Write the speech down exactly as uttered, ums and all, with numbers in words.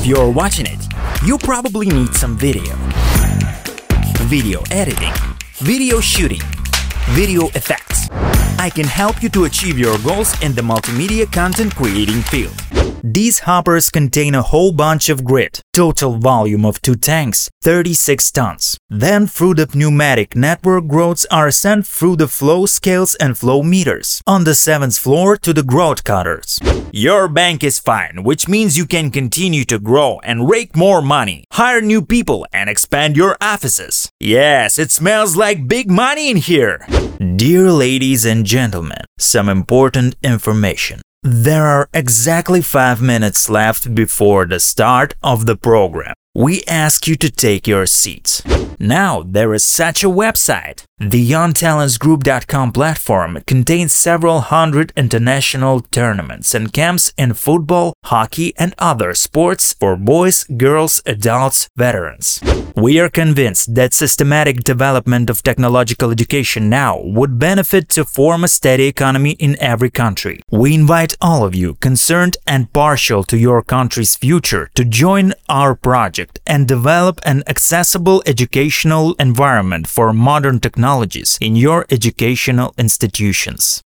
If you're watching it, you probably need some video. Video editing, video shooting, video effects. I can help you to achieve your goals in the multimedia content creating field. These hoppers contain a whole bunch of grit, total volume of two tanks, thirty-six tons. Then through the pneumatic network groats are sent through the flow scales and flow meters on the seventh floor to the groat cutters. Your bank is fine, which means you can continue to grow and rake more money, hire new people and expand your offices. Yes, it smells like big money in here. Dear ladies and gentlemen, some important information. There are exactly five minutes left before the start of the program. We ask you to take your seats. Now, there is such a website. The young talents group dot com platform contains several hundred international tournaments and camps in football, hockey, and other sports for boys, girls, adults, veterans. We are convinced that systematic development of technological education now would benefit to form a steady economy in every country. We invite all of you concerned and partial to your country's future to join our project and develop an accessible educational environment for modern technologies in your educational institutions.